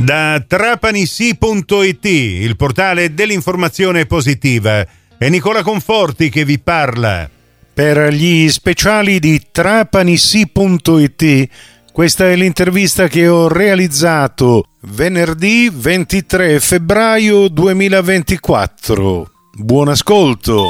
Da trapanissi.it, il portale dell'informazione positiva, è Nicola Conforti che vi parla. Per gli speciali di trapanissi.it, questa è l'intervista che ho realizzato venerdì 23 febbraio 2024. Buon ascolto!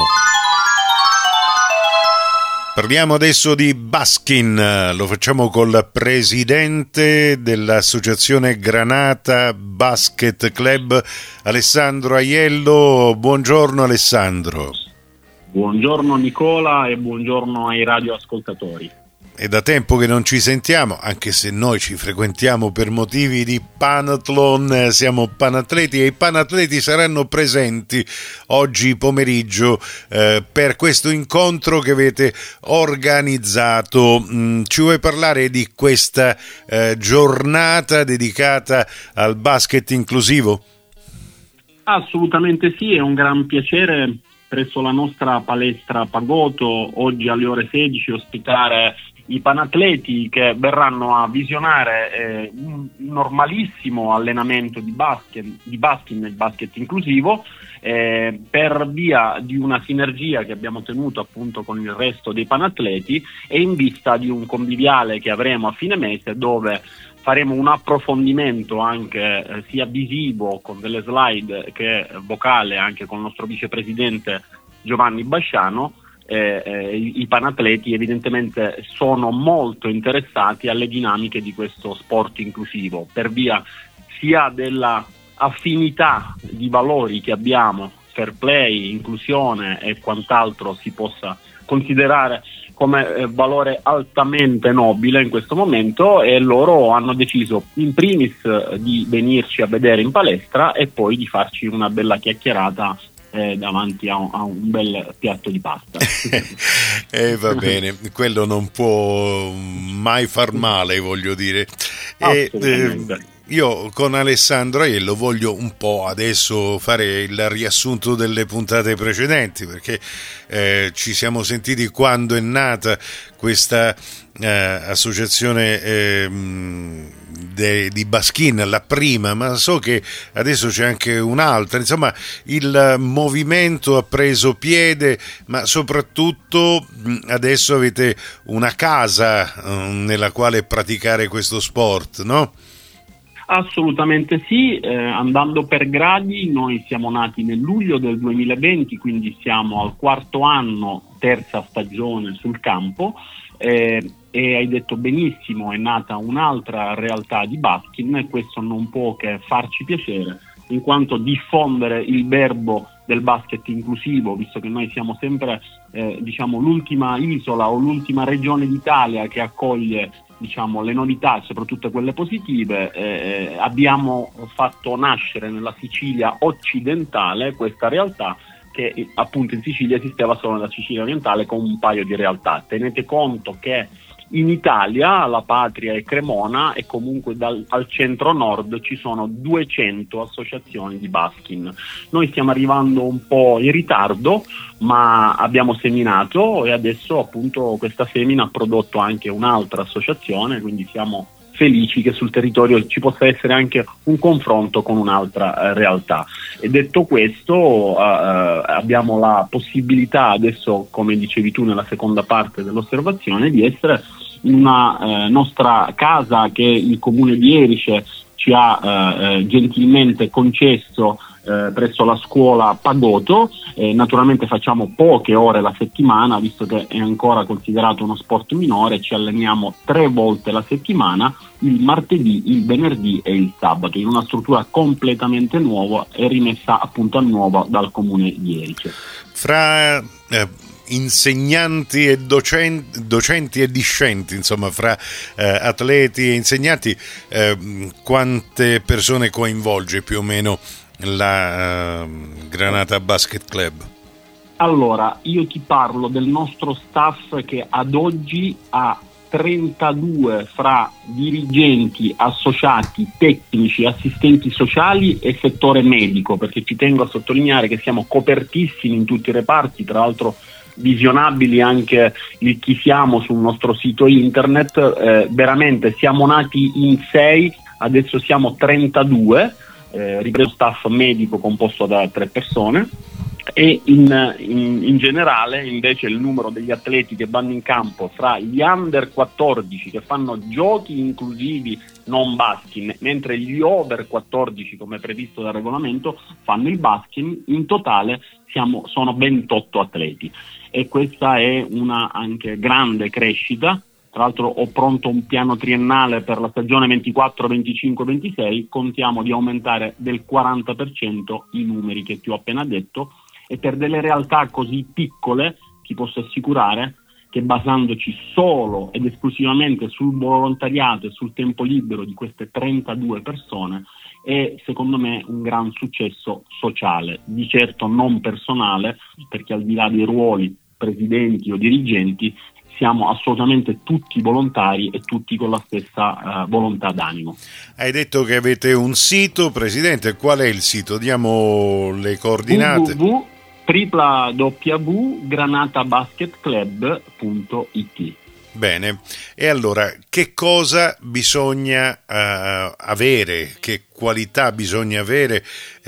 Parliamo adesso di Baskin, lo facciamo col presidente dell'associazione Granata Basket Club, Alessandro Aiello. Buongiorno Alessandro. Buongiorno Nicola e buongiorno ai radioascoltatori. È da tempo che non ci sentiamo, anche se noi ci frequentiamo per motivi di Panathlon, siamo panatleti e i panatleti saranno presenti oggi pomeriggio per questo incontro che avete organizzato. Ci vuoi parlare di questa giornata dedicata al basket inclusivo? Assolutamente sì, è un gran piacere presso la nostra palestra Pagotto oggi alle ore 16 ospitare i panatleti che verranno a visionare un normalissimo allenamento di basket, nel basket inclusivo, per via di una sinergia che abbiamo tenuto appunto con il resto dei panatleti e in vista di un conviviale che avremo a fine mese, dove faremo un approfondimento anche sia visivo con delle slide che vocale anche con il nostro vicepresidente Giovanni Basciano. I panatleti evidentemente sono molto interessati alle dinamiche di questo sport inclusivo per via sia della affinità di valori che abbiamo, fair play, inclusione e quant'altro si possa considerare come valore altamente nobile in questo momento, e loro hanno deciso in primis di venirci a vedere in palestra e poi di farci una bella chiacchierata davanti a un bel piatto di pasta. Va bene, quello non può mai far male, voglio dire. Io con Alessandro Aiello voglio un po' adesso fare il riassunto delle puntate precedenti, perché ci siamo sentiti quando è nata questa associazione di Baskin, la prima, ma so che adesso c'è anche un'altra. Insomma, il movimento ha preso piede, ma soprattutto adesso avete una casa nella quale praticare questo sport, no? Assolutamente sì, andando per gradi. Noi siamo nati nel luglio del 2020, quindi siamo al quarto anno, terza stagione sul campo, e hai detto benissimo, è nata un'altra realtà di Baskin e questo non può che farci piacere, in quanto diffondere il verbo del basket inclusivo, visto che noi siamo sempre l'ultima isola o l'ultima regione d'Italia che accoglie le novità, soprattutto quelle positive, abbiamo fatto nascere nella Sicilia occidentale questa realtà che appunto in Sicilia esisteva solo nella Sicilia orientale con un paio di realtà. Tenete conto che in Italia la patria è Cremona e comunque al centro-nord ci sono 200 associazioni di Baskin. Noi stiamo arrivando un po' in ritardo, ma abbiamo seminato e adesso appunto questa semina ha prodotto anche un'altra associazione, quindi siamo felici che sul territorio ci possa essere anche un confronto con un'altra realtà. E detto questo, abbiamo la possibilità adesso, come dicevi tu nella seconda parte dell'osservazione, di essere in una nostra casa che il comune di Erice ci ha gentilmente concesso presso la scuola Pagotto. Naturalmente facciamo poche ore la settimana, visto che è ancora considerato uno sport minore. Ci alleniamo 3 volte la settimana, il martedì, il venerdì e il sabato, in una struttura completamente nuova e rimessa appunto a nuovo dal comune di Erice. Fra insegnanti e docenti e discenti, insomma fra atleti e insegnanti, quante persone coinvolge più o meno la Granata Basket Club? Allora, io ti parlo del nostro staff che ad oggi ha 32 fra dirigenti, associati, tecnici, assistenti sociali e settore medico, perché ci tengo a sottolineare che siamo copertissimi in tutti i reparti, tra l'altro visionabili anche il chi siamo sul nostro sito internet. Veramente siamo nati in 6 adesso siamo 32, ripreso staff medico composto da 3 persone, e in generale invece il numero degli atleti che vanno in campo fra gli under 14 che fanno giochi inclusivi non basket, mentre gli over 14 come previsto dal regolamento fanno il basket, in totale sono 28 atleti, e questa è una anche grande crescita. Tra l'altro ho pronto un piano triennale per la stagione 24, 25, 26, contiamo di aumentare del 40% i numeri che ti ho appena detto, e per delle realtà così piccole ti posso assicurare che basandoci solo ed esclusivamente sul volontariato e sul tempo libero di queste 32 persone è secondo me un gran successo sociale, di certo non personale, perché al di là dei ruoli presidenti o dirigenti siamo assolutamente tutti volontari e tutti con la stessa volontà d'animo. Hai detto che avete un sito, Presidente, qual è il sito? Diamo le coordinate. www.granatabasketclub.it. Bene, e allora che cosa bisogna avere, che qualità bisogna avere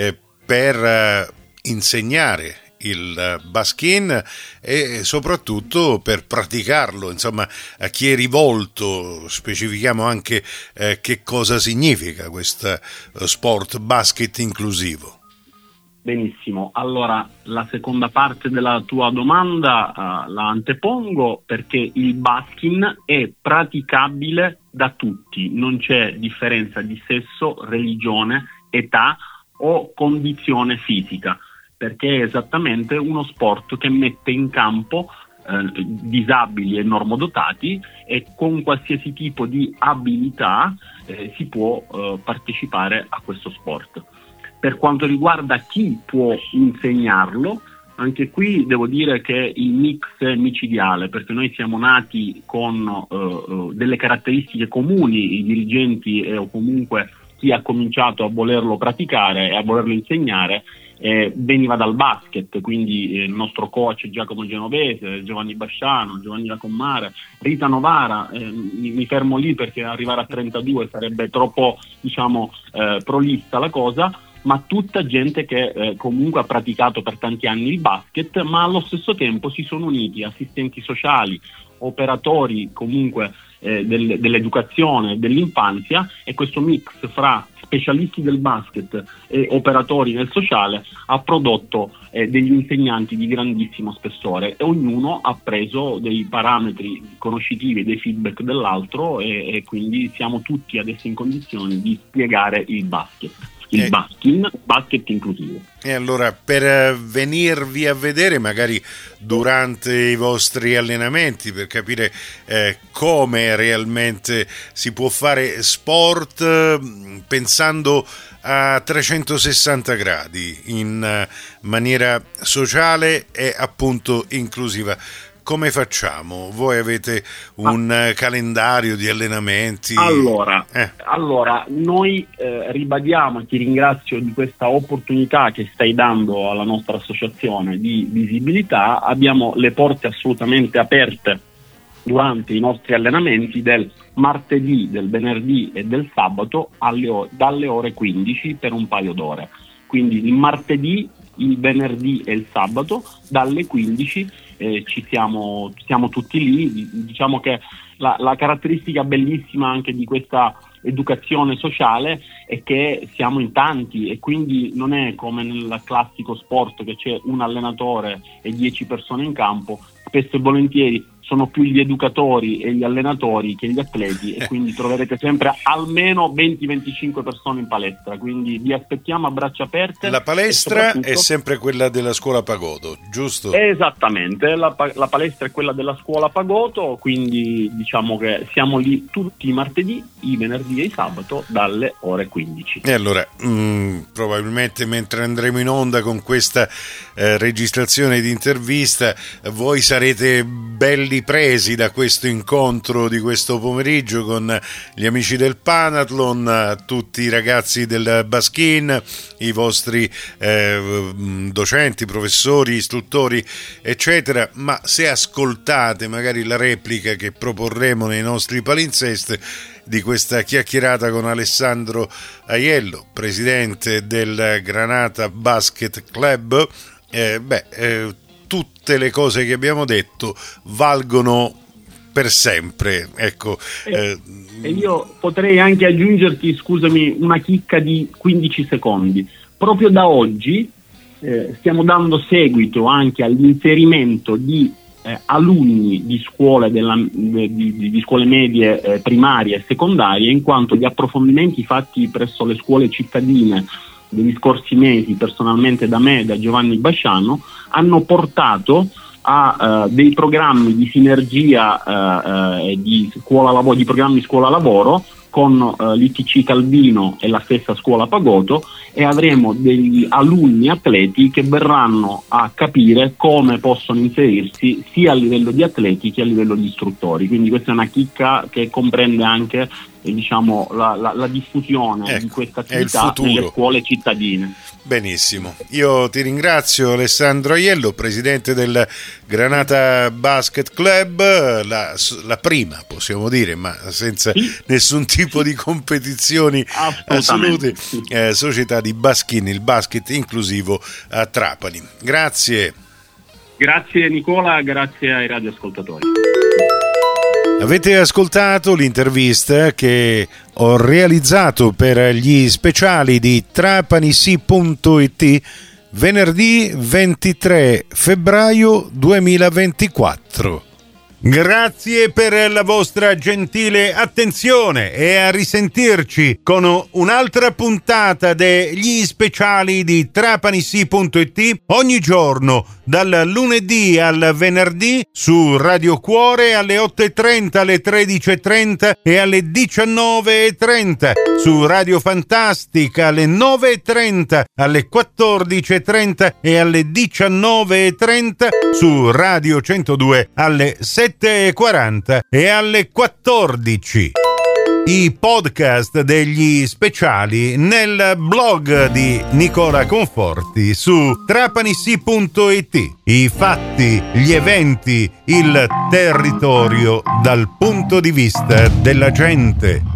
per insegnare il baskin e soprattutto per praticarlo, insomma, a chi è rivolto? Specifichiamo anche che cosa significa questo sport basket inclusivo. Benissimo, allora la seconda parte della tua domanda la antepongo perché il baskin è praticabile da tutti, non c'è differenza di sesso, religione, età o condizione fisica, perché è esattamente uno sport che mette in campo disabili e normodotati, e con qualsiasi tipo di abilità si può partecipare a questo sport. Per quanto riguarda chi può insegnarlo, anche qui devo dire che il mix è micidiale, perché noi siamo nati con delle caratteristiche comuni, i dirigenti o comunque chi ha cominciato a volerlo praticare e a volerlo insegnare veniva dal basket, quindi il nostro coach Giacomo Genovese, Giovanni Basciano, Giovanni Lacommare, Rita Novara, mi fermo lì perché arrivare a 32 sarebbe troppo prolissa la cosa, ma tutta gente che comunque ha praticato per tanti anni il basket, ma allo stesso tempo si sono uniti assistenti sociali, operatori comunque dell'educazione, dell'infanzia, e questo mix fra specialisti del basket e operatori nel sociale ha prodotto degli insegnanti di grandissimo spessore, e ognuno ha preso dei parametri conoscitivi, dei feedback dell'altro, e quindi siamo tutti adesso in condizione di spiegare il basket. Il basket inclusivo. E allora, per venirvi a vedere magari durante i vostri allenamenti, per capire come realmente si può fare sport pensando a 360 gradi in maniera sociale e appunto inclusiva, come facciamo? Voi avete un calendario di allenamenti? Allora noi ribadiamo, e ti ringrazio di questa opportunità che stai dando alla nostra associazione di visibilità. Abbiamo le porte assolutamente aperte durante i nostri allenamenti del martedì, del venerdì e del sabato dalle ore 15 per un paio d'ore. Quindi il martedì, il venerdì e il sabato dalle 15 siamo tutti lì. Diciamo che la caratteristica bellissima anche di questa educazione sociale è che siamo in tanti, e quindi non è come nel classico sport che c'è un allenatore e 10 persone in campo. Spesso e volentieri sono più gli educatori e gli allenatori che gli atleti, e quindi troverete sempre almeno 20-25 persone in palestra, quindi vi aspettiamo a braccia aperte. La palestra è sempre quella della scuola Pagotto, giusto? Esattamente, la palestra è quella della scuola Pagotto, quindi diciamo che siamo lì tutti i martedì, i venerdì e i sabato dalle ore 15. E allora probabilmente mentre andremo in onda con questa registrazione di intervista voi sarete belli ripresi da questo incontro di questo pomeriggio con gli amici del Panathlon, tutti i ragazzi del Baskin, i vostri docenti, professori, istruttori, eccetera. Ma se ascoltate magari la replica che proporremo nei nostri palinsesti di questa chiacchierata con Alessandro Aiello, presidente del Granata Basket Club, tutte le cose che abbiamo detto valgono per sempre, ecco. E io potrei anche aggiungerti, scusami, una chicca di 15 secondi. Proprio da oggi stiamo dando seguito anche all'inserimento di alunni di scuole di scuole medie, primarie e secondarie, in quanto gli approfondimenti fatti presso le scuole cittadine degli scorsi mesi, personalmente da me e da Giovanni Basciano, hanno portato a dei programmi di sinergia e di programmi scuola lavoro con l'ITC Calvino e la stessa scuola Pagotto, e avremo degli alunni atleti che verranno a capire come possono inserirsi sia a livello di atleti che a livello di istruttori. Quindi questa è una chicca che comprende anche la diffusione di questa attività nelle scuole cittadine. Benissimo, io ti ringrazio Alessandro Aiello, presidente del Granata Basket Club, la prima, possiamo dire, ma senza nessun tipo di competizioni assolute, società di Baskin, il basket inclusivo a Trapani. Grazie. Grazie Nicola, grazie ai radioascoltatori. Avete ascoltato l'intervista che ho realizzato per gli speciali di trapanisi.it venerdì 23 febbraio 2024. Grazie per la vostra gentile attenzione e a risentirci con un'altra puntata degli speciali di trapanisi.it ogni giorno dal lunedì al venerdì su Radio Cuore alle 8.30, alle 13.30 e alle 19.30, su Radio Fantastica alle 9.30, alle 14.30 e alle 19.30, su Radio 102 alle 7.40 e alle 14. I podcast degli speciali nel blog di Nicola Conforti su trapanisi.it. I fatti, gli eventi, il territorio dal punto di vista della gente.